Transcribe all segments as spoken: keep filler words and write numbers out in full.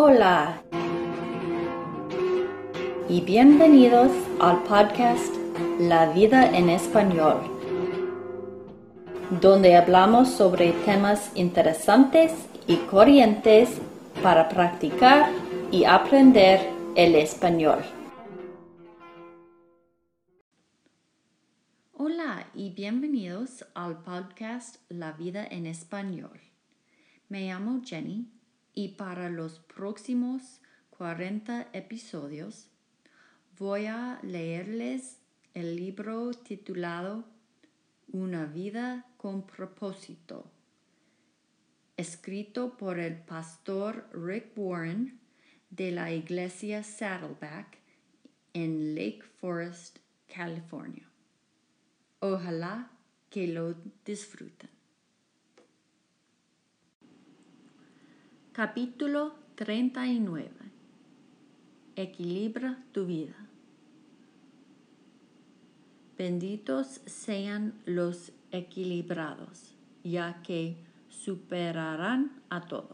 Hola y bienvenidos al podcast La Vida en Español, donde hablamos sobre temas interesantes y corrientes para practicar y aprender el español. Hola y bienvenidos al podcast La Vida en Español. Me llamo Jenny y para los próximos cuarenta episodios voy a leerles el libro titulado Una vida con propósito, escrito por el pastor Rick Warren de la iglesia Saddleback en Lake Forest, California. Ojalá que lo disfruten. Capítulo treinta y nueve. Equilibra tu vida. Benditos sean los equilibrados, ya que superarán a todos.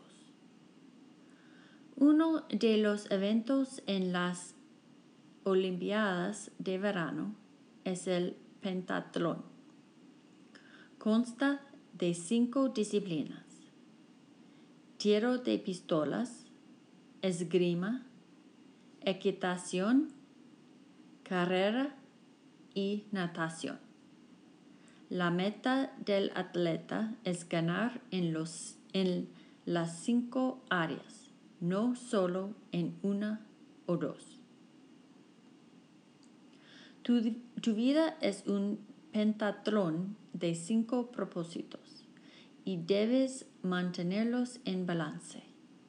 Uno de los eventos en las Olimpiadas de verano es el pentatlón. Consta de cinco disciplinas: tiro de pistolas, esgrima, equitación, carrera y natación. La meta del atleta es ganar en, los, en las cinco áreas, no solo en una o dos. Tu, tu vida es un pentatlón de cinco propósitos y debes mantenerlos en balance.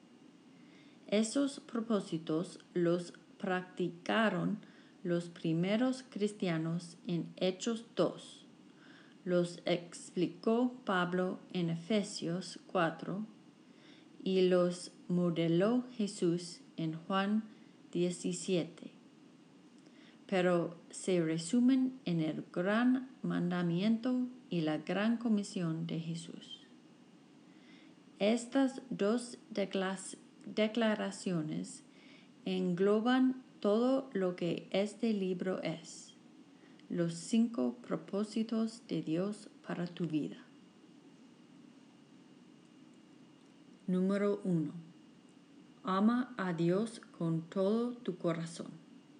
Esos propósitos los practicaron los primeros cristianos en Hechos dos. Los explicó Pablo en Efesios cuatro y los modeló Jesús en Juan diecisiete. Pero se resumen en el gran mandamiento y la gran comisión de Jesús. Estas dos declaraciones engloban todo lo que este libro es: los cinco propósitos de Dios para tu vida. Número uno. Ama a Dios con todo tu corazón.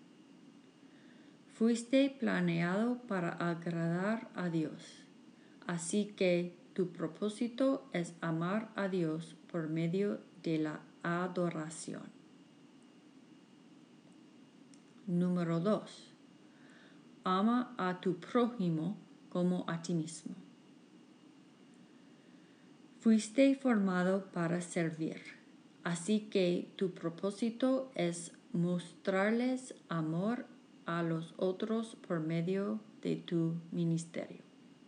Fuiste planeado para agradar a Dios, así que tu propósito es amar a Dios por medio de la adoración. Número dos. Ama a tu prójimo como a ti mismo. Fuiste formado para servir, así que tu propósito es mostrarles amor a los otros por medio de tu ministerio.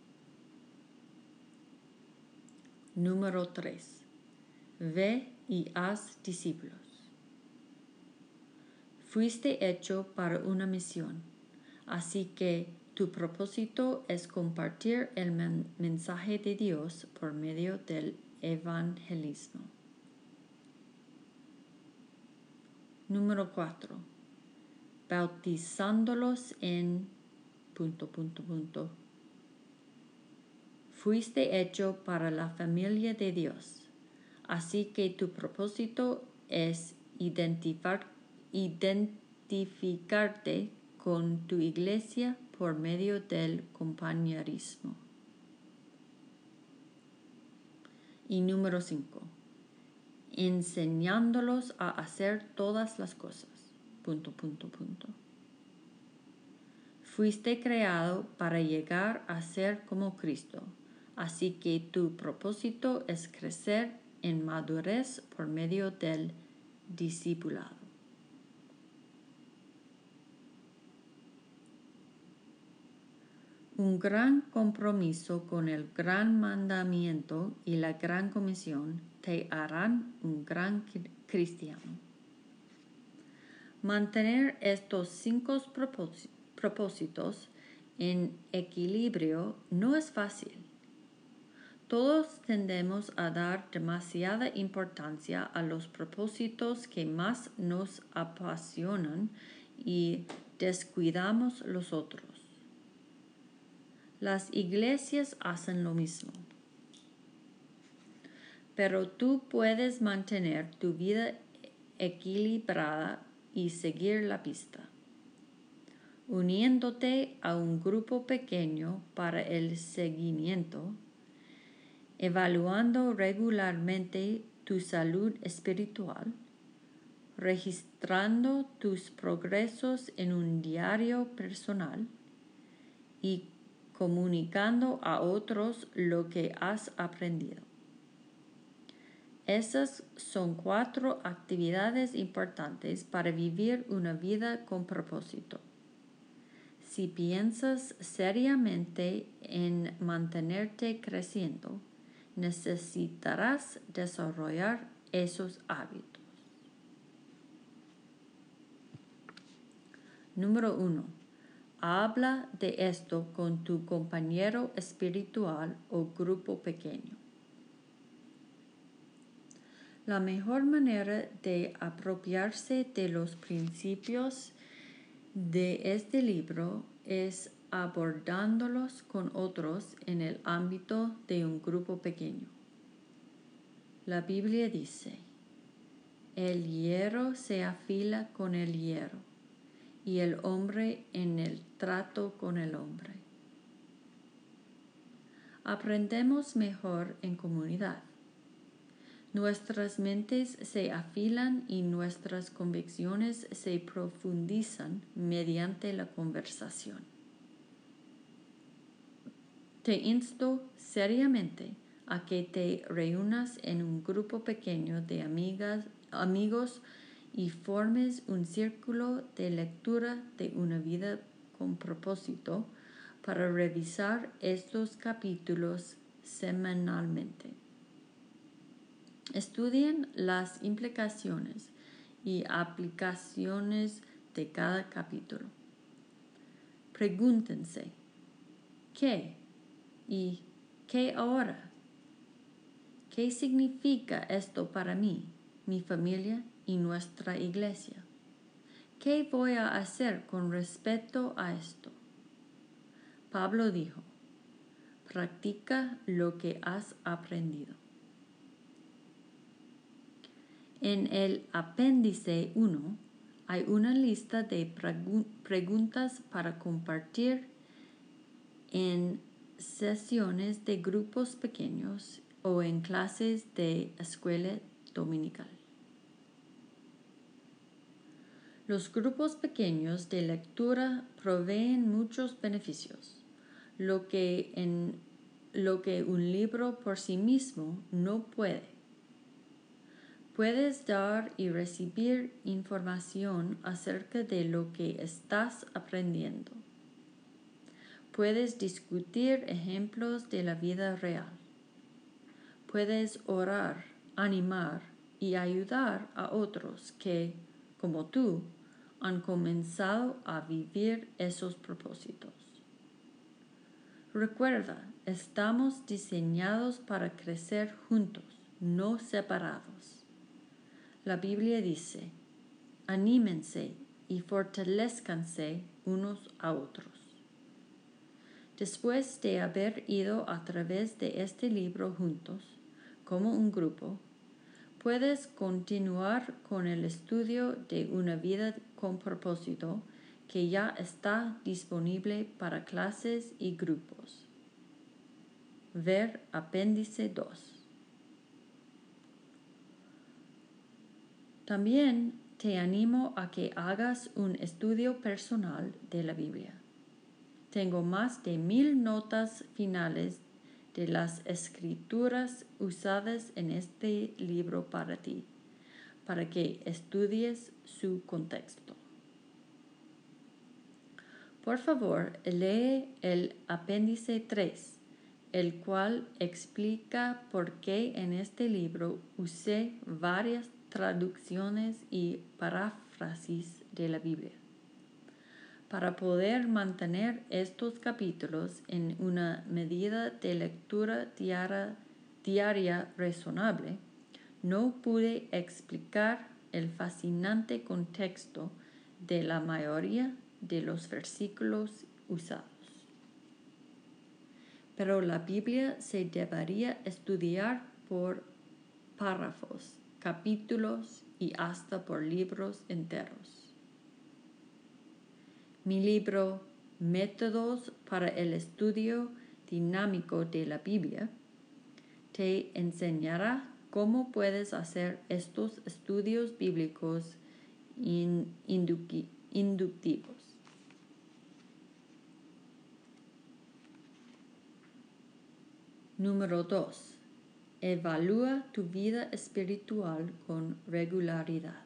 Número tres. Ve y haz discípulos. Fuiste hecho para una misión, así que tu propósito es compartir el men- mensaje de Dios por medio del evangelismo. Número cuatro. Bautizándolos en... punto, punto, punto. Fuiste hecho para la familia de Dios, así que tu propósito es identificar, identificarte con tu iglesia por medio del compañerismo. Y número cinco. Enseñándolos a hacer todas las cosas. Punto, punto, punto. Fuiste creado para llegar a ser como Cristo, así que tu propósito es crecer en madurez por medio del discipulado. Un gran compromiso con el gran mandamiento y la gran comisión te harán un gran cristiano. Mantener estos cinco propósitos en equilibrio no es fácil. Todos tendemos a dar demasiada importancia a los propósitos que más nos apasionan y descuidamos los otros. Las iglesias hacen lo mismo. Pero tú puedes mantener tu vida equilibrada y seguir la pista, uniéndote a un grupo pequeño para el seguimiento, evaluando regularmente tu salud espiritual, registrando tus progresos en un diario personal y comunicando a otros lo que has aprendido. Esas son cuatro actividades importantes para vivir una vida con propósito. Si piensas seriamente en mantenerte creciendo, necesitarás desarrollar esos hábitos. Número uno. Habla de esto con tu compañero espiritual o grupo pequeño. La mejor manera de apropiarse de los principios de este libro es abordándolos con otros en el ámbito de un grupo pequeño. La Biblia dice, el hierro se afila con el hierro y el hombre en el trato con el hombre. Aprendemos mejor en comunidad. Nuestras mentes se afilan y nuestras convicciones se profundizan mediante la conversación. Te insto seriamente a que te reúnas en un grupo pequeño de amigas, amigos y formes un círculo de lectura de una vida con propósito para revisar estos capítulos semanalmente. Estudien las implicaciones y aplicaciones de cada capítulo. Pregúntense, ¿qué? ¿Y qué ahora? ¿Qué significa esto para mí, mi familia y nuestra iglesia? ¿Qué voy a hacer con respecto a esto? Pablo dijo, practica lo que has aprendido. En el apéndice uno hay una lista de pregu- preguntas para compartir en sesiones de grupos pequeños o en clases de escuela dominical. Los grupos pequeños de lectura proveen muchos beneficios, lo que, en, lo que un libro por sí mismo no puede. Puedes dar y recibir información acerca de lo que estás aprendiendo. Puedes discutir ejemplos de la vida real. Puedes orar, animar y ayudar a otros que, como tú, han comenzado a vivir esos propósitos. Recuerda, estamos diseñados para crecer juntos, no separados. La Biblia dice, anímense y fortalezcanse unos a otros. Después de haber ido a través de este libro juntos, como un grupo, puedes continuar con el estudio de una vida con propósito que ya está disponible para clases y grupos. Ver apéndice dos. También te animo a que hagas un estudio personal de la Biblia. Tengo más de mil notas finales de las escrituras usadas en este libro para ti, para que estudies su contexto. Por favor, lee el apéndice tres, el cual explica por qué en este libro usé varias traducciones y paráfrasis de la Biblia. Para poder mantener estos capítulos en una medida de lectura diaria diaria razonable, no pude explicar el fascinante contexto de la mayoría de los versículos usados. Pero la Biblia se debería estudiar por párrafos, capítulos y hasta por libros enteros. Mi libro Métodos para el estudio dinámico de la Biblia te enseñará cómo puedes hacer estos estudios bíblicos inductivos. Número dos. Evalúa tu vida espiritual con regularidad.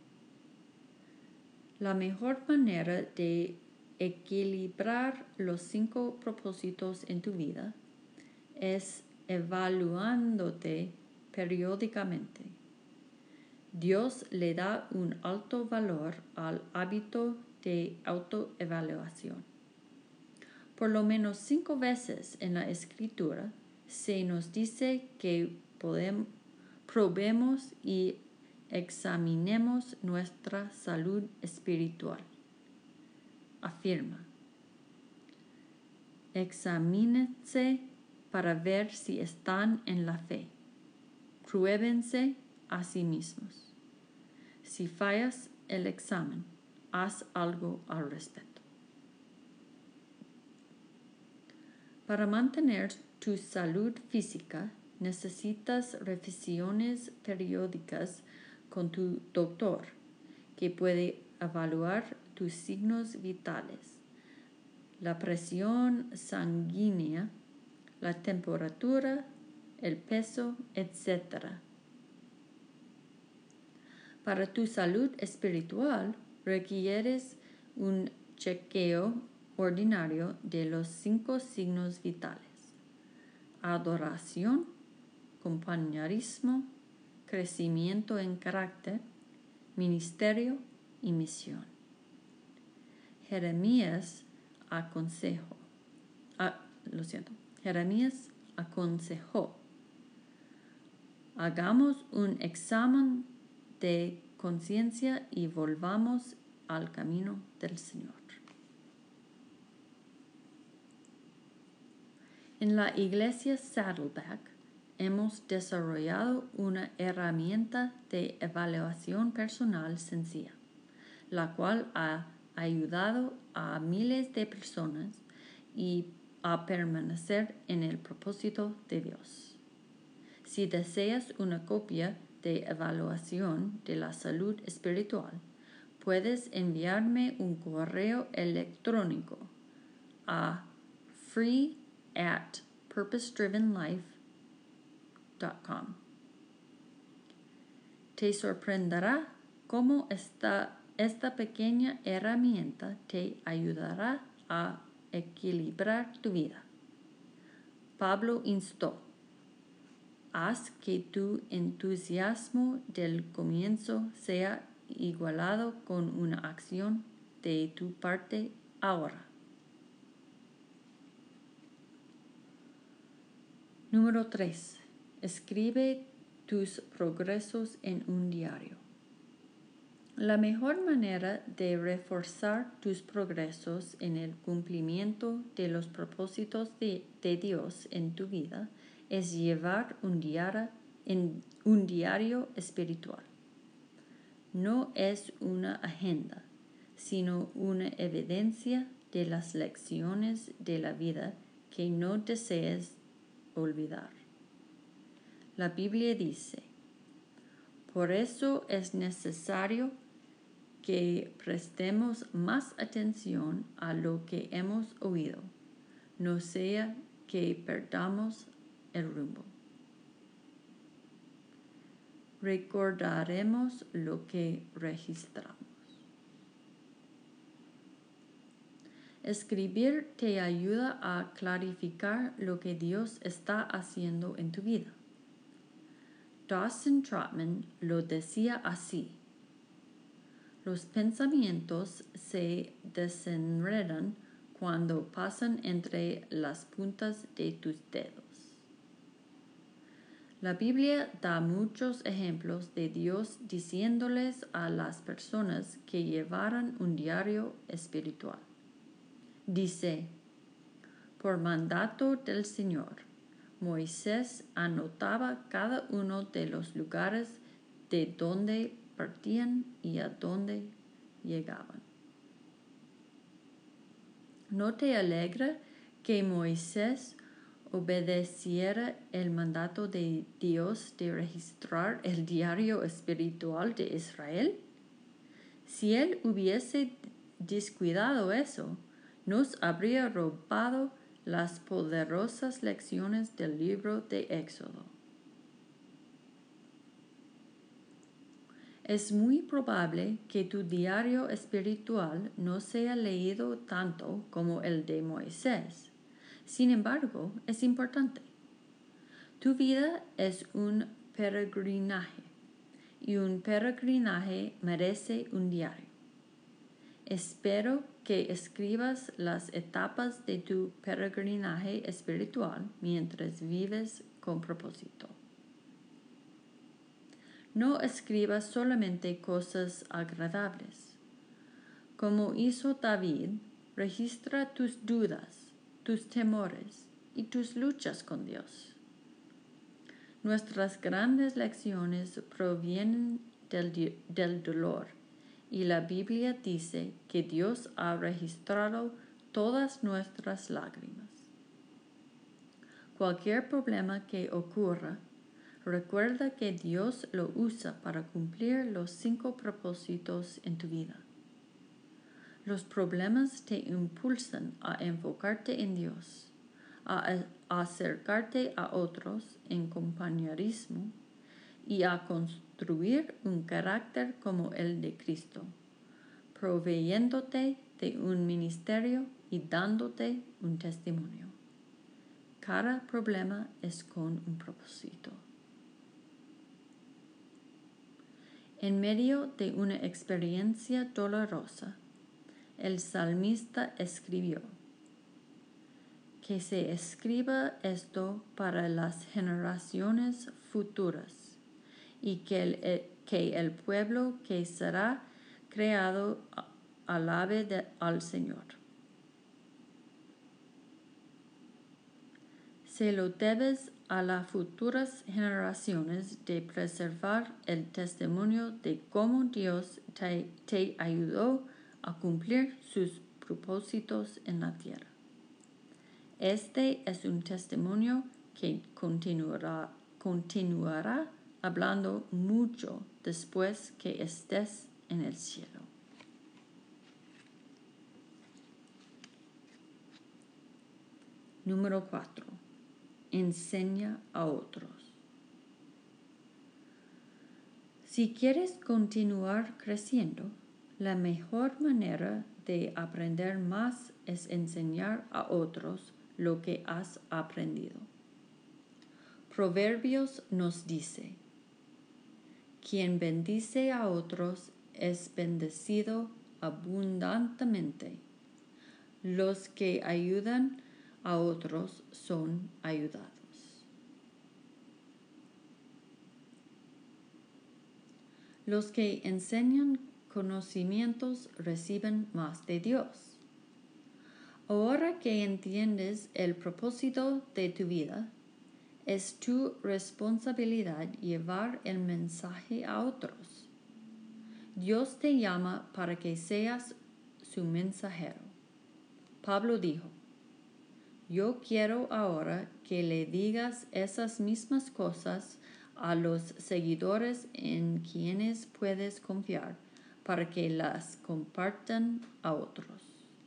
La mejor manera de equilibrar los cinco propósitos en tu vida es evaluándote periódicamente. Dios le da un alto valor al hábito de autoevaluación. Por lo menos cinco veces en la Escritura se nos dice que podemos, probemos y examinemos nuestra salud espiritual. Afirma: examínense para ver si están en la fe. Pruébense a sí mismos. Si fallas el examen, haz algo al respecto. Para mantener tu salud física, necesitas revisiones periódicas con tu doctor, que puede evaluar tus signos vitales, la presión sanguínea, la temperatura, el peso, etcétera. Para tu salud espiritual, requieres un chequeo ordinario de los cinco signos vitales: adoración, compañerismo, crecimiento en carácter, ministerio y misión. Jeremías aconsejó, ah, lo siento, Jeremías aconsejó: hagamos un examen de conciencia y volvamos al camino del Señor. En la iglesia Saddleback hemos desarrollado una herramienta de evaluación personal sencilla, la cual ha ayudado a miles de personas y a permanecer en el propósito de Dios. Si deseas una copia de evaluación de la salud espiritual, puedes enviarme un correo electrónico a free at purpose driven life dot com. Te sorprenderá cómo esta, esta pequeña herramienta te ayudará a equilibrar tu vida. Pablo instó: haz que tu entusiasmo del comienzo sea igualado con una acción de tu parte ahora. Número tres. Escribe tus progresos en un diario. La mejor manera de reforzar tus progresos en el cumplimiento de los propósitos de, de Dios en tu vida es llevar un diario, en un diario espiritual. No es una agenda, sino una evidencia de las lecciones de la vida que no desees olvidar. La Biblia dice: por eso es necesario que prestemos más atención a lo que hemos oído, no sea que perdamos el rumbo. Recordaremos lo que registramos. Escribir te ayuda a clarificar lo que Dios está haciendo en tu vida. Dawson Trotman lo decía así: los pensamientos se desenredan cuando pasan entre las puntas de tus dedos. La Biblia da muchos ejemplos de Dios diciéndoles a las personas que llevaran un diario espiritual. Dice, por mandato del Señor, Moisés anotaba cada uno de los lugares de donde partían y a donde llegaban. ¿No te alegra que Moisés obedeciera el mandato de Dios de registrar el diario espiritual de Israel? Si él hubiese descuidado eso, nos habría robado las poderosas lecciones del libro de Éxodo. Es muy probable que tu diario espiritual no sea leído tanto como el de Moisés. Sin embargo, es importante. Tu vida es un peregrinaje y un peregrinaje merece un diario. Espero que escribas las etapas de tu peregrinaje espiritual mientras vives con propósito. No escribas solamente cosas agradables. Como hizo David, registra tus dudas, tus temores y tus luchas con Dios. Nuestras grandes lecciones provienen del, del dolor, y la Biblia dice que Dios ha registrado todas nuestras lágrimas. Cualquier problema que ocurra, recuerda que Dios lo usa para cumplir los cinco propósitos en tu vida. Los problemas te impulsan a enfocarte en Dios, a acercarte a otros en compañerismo y a construir un carácter como el de Cristo, proveyéndote de un ministerio y dándote un testimonio. Cada problema es con un propósito. En medio de una experiencia dolorosa, el salmista escribió: que se escriba esto para las generaciones futuras, y que el, que el pueblo que será creado alabe de, al Señor. Se lo debes a las futuras generaciones de preservar el testimonio de cómo Dios te, te ayudó a cumplir sus propósitos en la tierra. Este es un testimonio que continuará, continuará hablando mucho después que estés en el cielo. Número cuatro. Enseña a otros. Si quieres continuar creciendo, la mejor manera de aprender más es enseñar a otros lo que has aprendido. Proverbios nos dice: quien bendice a otros es bendecido abundantemente. Los que ayudan a otros son ayudados. Los que enseñan conocimientos reciben más de Dios. Ahora que entiendes el propósito de tu vida, es tu responsabilidad llevar el mensaje a otros. Dios te llama para que seas su mensajero. Pablo dijo: yo quiero ahora que le digas esas mismas cosas a los seguidores en quienes puedes confiar, para que las compartan a otros.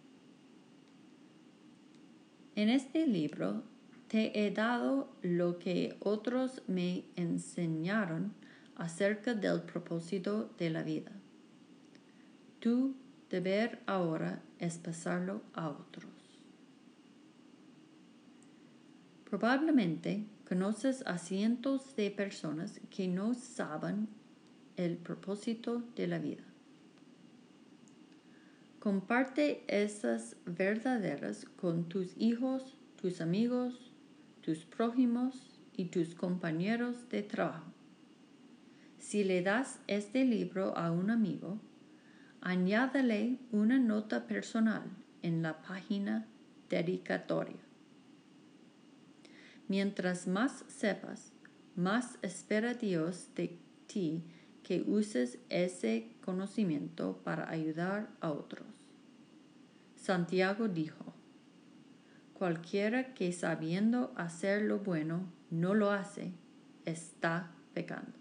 En este libro te he dado lo que otros me enseñaron acerca del propósito de la vida. Tu deber ahora es pasarlo a otros. Probablemente conoces a cientos de personas que no saben el propósito de la vida. Comparte esas verdaderas con tus hijos, tus amigos, tus prójimos y tus compañeros de trabajo. Si le das este libro a un amigo, añádale una nota personal en la página dedicatoria. Mientras más sepas, más espera Dios de ti que uses ese conocimiento para ayudar a otros. Santiago dijo: cualquiera que sabiendo hacer lo bueno no lo hace, está pecando.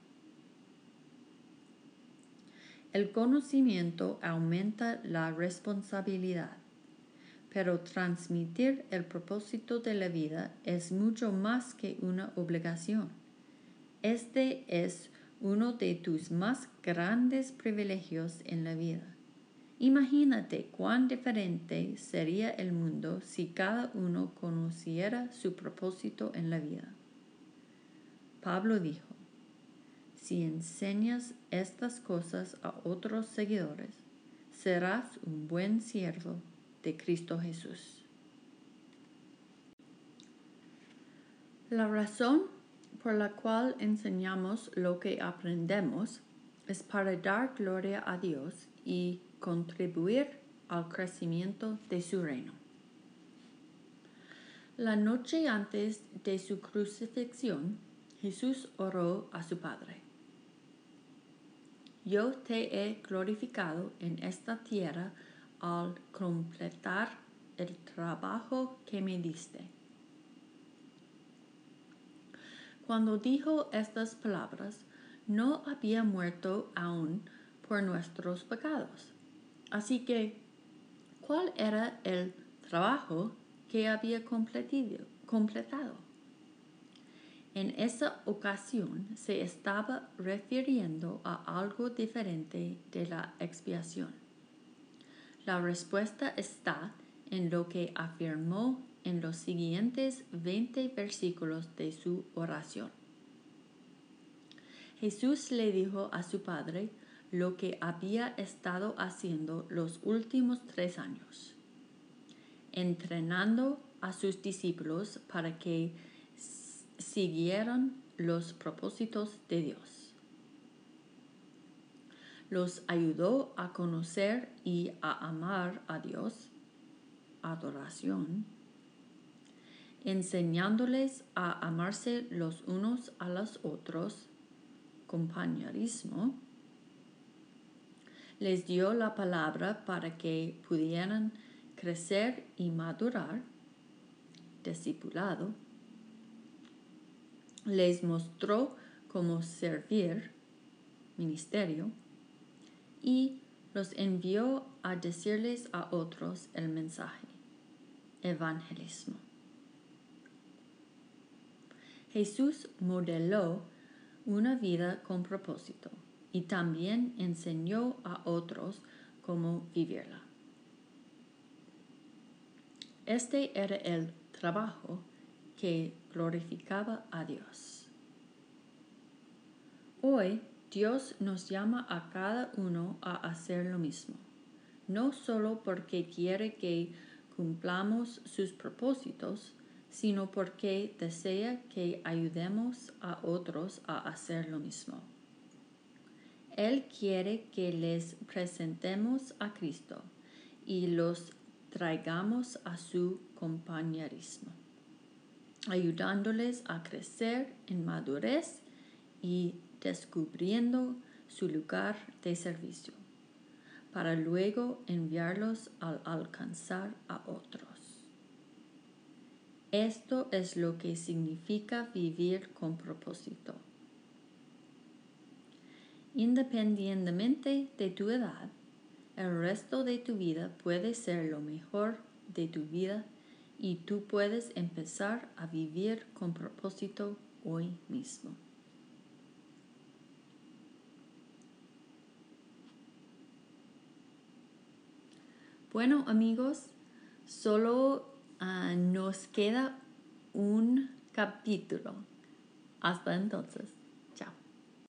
El conocimiento aumenta la responsabilidad, pero transmitir el propósito de la vida es mucho más que una obligación. Este es uno de tus más grandes privilegios en la vida. Imagínate cuán diferente sería el mundo si cada uno conociera su propósito en la vida. Pablo dijo: si enseñas estas cosas a otros seguidores, serás un buen siervo de Cristo Jesús. La razón por la cual enseñamos lo que aprendemos es para dar gloria a Dios y contribuir al crecimiento de su reino. La noche antes de su crucifixión, Jesús oró a su Padre: yo te he glorificado en esta tierra al completar el trabajo que me diste. Cuando dijo estas palabras, no había muerto aún por nuestros pecados. Así que, ¿cuál era el trabajo que había completado? En esa ocasión se estaba refiriendo a algo diferente de la expiación. La respuesta está en lo que afirmó en los siguientes veinte versículos de su oración. Jesús le dijo a su Padre lo que había estado haciendo los últimos tres años, entrenando a sus discípulos para que siguieran los propósitos de Dios. Los ayudó a conocer y a amar a Dios, adoración, enseñándoles a amarse los unos a los otros, compañerismo. Les dio la palabra para que pudieran crecer y madurar, discipulado. Les mostró cómo servir, ministerio, y los envió a decirles a otros el mensaje, evangelismo. Jesús modeló una vida con propósito y también enseñó a otros cómo vivirla. Este era el trabajo que glorificaba a Dios. Hoy Dios nos llama a cada uno a hacer lo mismo, no solo porque quiere que cumplamos sus propósitos, sino porque desea que ayudemos a otros a hacer lo mismo. Él quiere que les presentemos a Cristo y los traigamos a su compañerismo, ayudándoles a crecer en madurez y descubriendo su lugar de servicio, para luego enviarlos al alcanzar a otros. Esto es lo que significa vivir con propósito. Independientemente de tu edad, el resto de tu vida puede ser lo mejor de tu vida y tú puedes empezar a vivir con propósito hoy mismo. Bueno, amigos, solo uh, nos queda un capítulo. Hasta entonces.